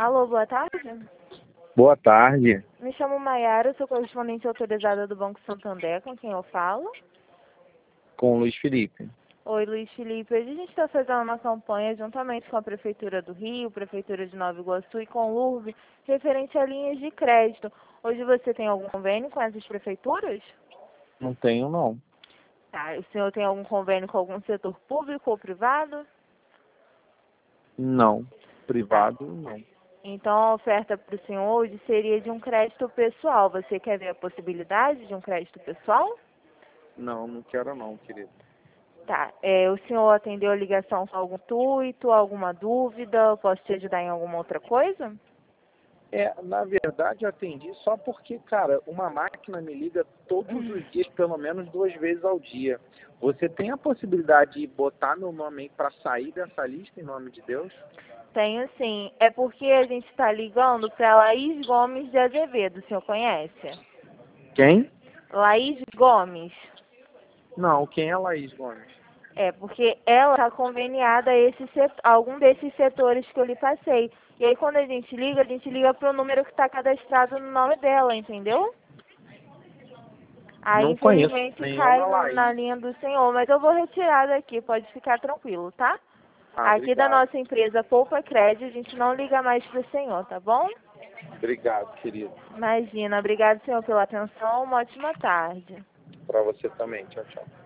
Alô, boa tarde. Boa tarde. Me chamo Maiara, sou correspondente autorizada do Banco Santander, com quem eu falo. Com o Luiz Felipe. Oi, Luiz Felipe. Hoje a gente está fazendo uma campanha juntamente com a Prefeitura do Rio, Prefeitura de Nova Iguaçu e com o LURB, referente a linhas de crédito. Hoje você tem algum convênio com essas prefeituras? Não tenho, não. Tá. O senhor tem algum convênio com algum setor público ou privado? Não. Privado, não. Então, a oferta para o senhor hoje seria de um crédito pessoal. Você quer ver a possibilidade de um crédito pessoal? Não, não quero não, querido. Tá. O senhor atendeu a ligação com algum intuito, alguma dúvida? Eu posso te ajudar em alguma outra coisa? Na verdade, eu atendi só porque, cara, uma máquina me liga todos os dias, pelo menos 2 vezes ao dia. Você tem a possibilidade de botar meu nome aí para sair dessa lista, em nome de Deus? Tenho sim. É porque a gente está ligando para Laís Gomes de Azevedo. O senhor conhece? Quem? Laís Gomes. Não, quem é Laís Gomes? Porque ela está conveniada a algum desses setores que eu lhe passei. E aí, quando a gente liga para o número que está cadastrado no nome dela, entendeu? Aí, Não conheço infelizmente, cai nenhuma na Laís. linha do senhor. Mas eu vou retirar daqui, pode ficar tranquilo, tá? Ah, Aqui da obrigado. nossa empresa Poupa Crédito, a gente não liga mais para o senhor, tá bom? Obrigado, querido. Imagina. Obrigado, senhor, pela atenção. Uma ótima tarde. Para você também. Tchau, tchau.